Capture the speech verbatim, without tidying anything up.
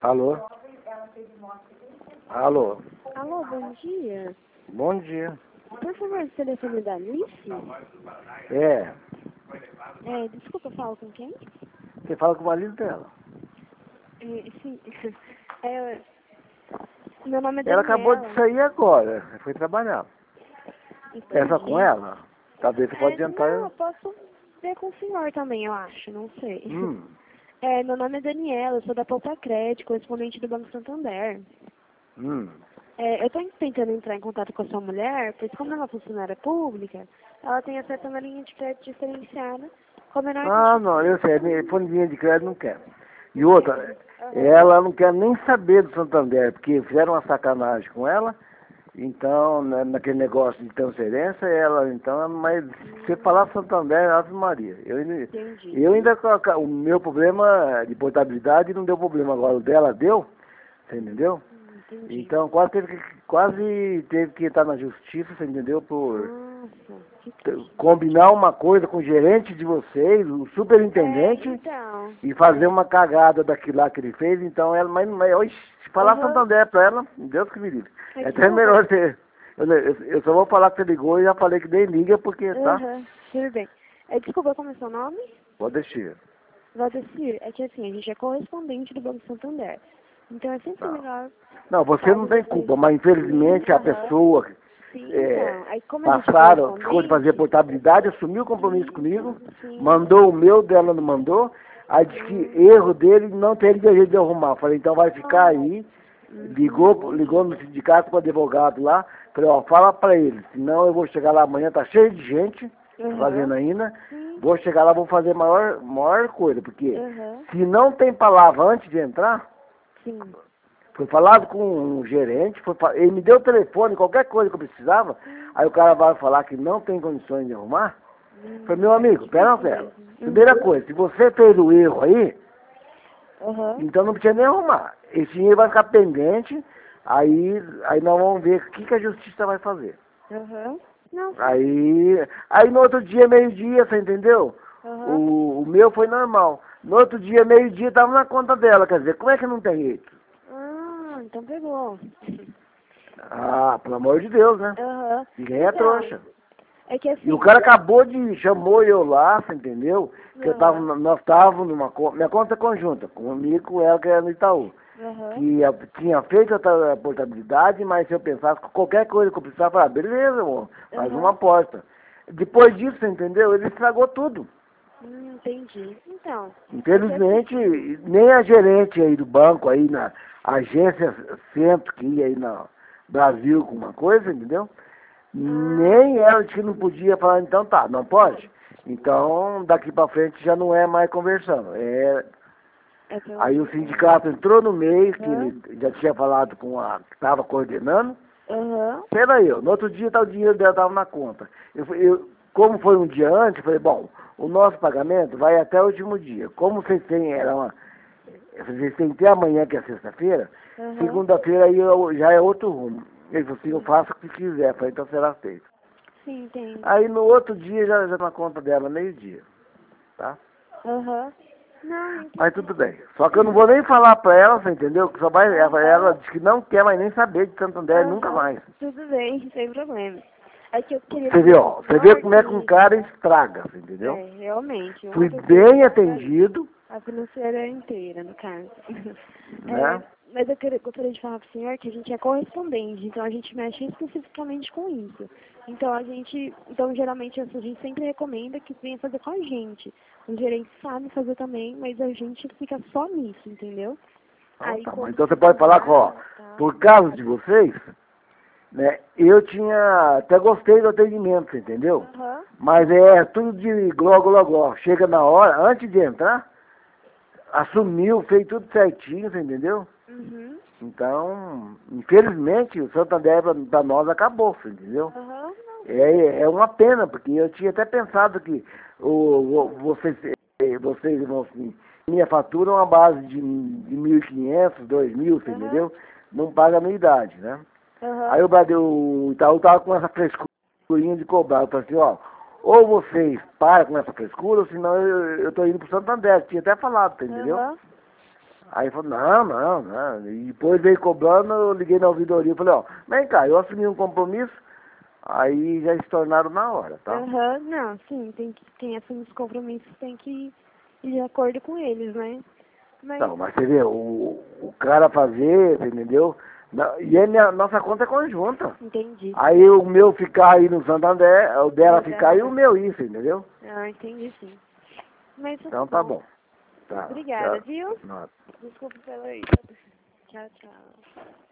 Alô? Alô? Alô, bom dia. Bom dia. Por favor, o telefone da Alice? É, É, desculpa, eu falo com quem? você fala com o marido dela. É, sim. É, meu nome é Ela Daniela. acabou de sair agora, foi trabalhar. É só com Entendi. ela? Talvez você pode É, entrar. não, eu posso ver com o senhor também, eu acho, não sei. Hum, É, meu nome é Daniela, eu sou da Poupa Crédito, correspondente do Banco Santander. hum. É, eu estou tentando entrar em contato com a sua mulher, pois como ela é funcionária pública, ela tem acesso a uma linha de crédito diferenciada com a menor Ah, taxa. não, eu sei, folhinha de crédito não quer. E outra, Aham. ela não quer nem saber do Santander, porque fizeram uma sacanagem com ela. Então, na- naquele negócio de transferência, ela, então, mas se você falar Santander, Ave Maria. Eu, ainda- Entendi. eu ainda, coloca- o meu problema de portabilidade não deu problema, agora o dela deu, você entendeu? Hum, Entendi. Então, quase teve que, quase teve que estar na justiça, você entendeu? Por Nossa, que t- triste. combinar uma coisa com o gerente de vocês, o É, superintendente, então. e fazer uma cagada daquilo lá que ele fez, então ela, mas, mas oxe, se falar Aham. Santander pra ela, Deus que me livre. É, É até desculpa. melhor você. Eu, eu, eu só vou falar que você ligou e já falei que nem liga, porque, tá? Aham, tudo bem. É, desculpa, como é seu nome? Pode deixar. Valdecir, é que assim, a gente é correspondente do Banco Santander. Então é sempre Não. melhor. Não, você caso não tem você- culpa, mas infelizmente a Aham. pessoa Sim, é, então. Aí como a gente é passaram, ficou de fazer correspondente. portabilidade, assumiu o compromisso Sim, comigo, sim. mandou o meu, dela não mandou, aí disse que erro dele não teria jeito de arrumar. Falei, então vai ficar aí. Uhum, Ligou, ligou no sindicato com o advogado lá, falei, ó, fala pra ele, senão eu vou chegar lá amanhã, tá cheio de gente Aham. fazendo ainda, Sim. vou chegar lá, vou fazer maior, maior coisa, porque Aham. se não tem palavra antes de entrar, Sim. foi falado com um gerente, foi, fa- ele me deu o telefone, qualquer coisa que eu precisava, aí o cara vai falar que não tem condições de arrumar, Hum, falei, meu amigo, pera uma difícil fera, mesmo. primeira Uhum. coisa, se você fez o erro aí, Aham. então não precisa nem arrumar. Esse dinheiro vai ficar pendente, aí, aí nós vamos ver o que, que a justiça vai fazer. Aham. Não, sim. Aí, aí no outro dia, meio-dia, você entendeu? Aham. O, o meu foi normal. No outro dia, meio-dia, estava na conta dela. Quer dizer, como é que não tem jeito? Ah, então pegou. Ah, pelo amor de Deus, né? Aham. Ninguém é Então, trouxa. é que assim. E o cara acabou de, chamou eu lá, você entendeu? Que eu tava, Aham. nós estávamos numa conta, minha conta é conjunta, comigo e com ela que era no Itaú. Aham. Que eu tinha feito a portabilidade, mas se eu pensasse que qualquer coisa que eu precisava, eu falava, beleza, amor, faz Aham. uma aposta. Depois disso, você entendeu? Ele estragou tudo. Hum, entendi. Então. Infelizmente, nem a gerente aí do banco, aí na agência centro que ia aí no Brasil com uma coisa, entendeu? Nem ela disse que não podia falar, então tá, não pode? Então, daqui pra frente já não é mais conversando. É. É pelo Aí o jeito. sindicato entrou no meio, que Aham. ele já tinha falado com a que estava coordenando. Aham. Pera eu, no outro dia tá, o dinheiro dela estava na conta. Eu, fui- eu, como foi um dia antes, eu falei, bom, o nosso pagamento vai até o último dia. Como vocês têm, era uma, vocês têm até amanhã, que é sexta-feira, Aham. segunda-feira aí eu- já é outro rumo. Ele falou assim, eu faço o que quiser. Eu falei, então será feito. Sim, entendo. Aí no outro dia já, já na conta dela, meio-dia. Tá? Aham. Não, entendi. Mas tudo bem. Só que eu não vou nem falar pra ela, você entendeu? Que só vai, ela, ela diz que não quer mais nem saber de Santander, nunca Aham. mais. Tudo bem, sem problema. É que eu queria Você vê, ó, você vê como é que um cara estraga, você entendeu? É, realmente. Uma Fui pessoa bem estraga atendido, a financeira inteira, no caso. né? É, mas eu queria, gostaria de falar para o senhor que a gente é correspondente, então a gente mexe especificamente com isso. Então a gente, então geralmente assim, a gente sempre recomenda que venha fazer com a gente. O gerente sabe fazer também, mas a gente fica só nisso, entendeu? Ah, Aí, tá, quando mas então você pode falar com, ó, tá. por causa de vocês, né? Eu tinha, até gostei do atendimento, você entendeu? Aham. Mas é tudo de gló, gló, gló. Chega na hora, antes de entrar, assumiu, fez tudo certinho, você entendeu? Uhum. Então, infelizmente, o Santander para nós acabou, você entendeu? Aham. É, é uma pena, porque eu tinha até pensado que o, o- vocês, eh, vocês vão assim, minha fatura é uma base de, de mil e quinhentos, dois mil, você Aham. entendeu? Não paga a minha idade, né? Aham. Aí o Bradeu, o Itaú tava com essa frescurinha de cobrar. Eu falei assim, ó, ou vocês param com essa frescura, ou senão eu, eu tô indo pro Santander, tinha até falado, tá, entendeu? Aham. Aí falou, não, não, não. E depois veio cobrando, eu liguei na ouvidoria e falei, ó, vem cá, eu assumi um compromisso, aí já se tornaram na hora, tá? Aham, não, sim, tem que, quem assume os compromissos tem que ir de acordo com eles, né? Mas, Não, mas você vê, o, o cara fazer, você entendeu? Na- E a minha- nossa conta é conjunta. entendi. Aí o meu ficar aí no Santander, o dela O ficar e dela, o meu isso, entendeu? ah, entendi sim. Mas tá Então tá bom. bom. Tá, Obrigada, tchau. viu? Nada. Desculpa pela... Tchau, tchau.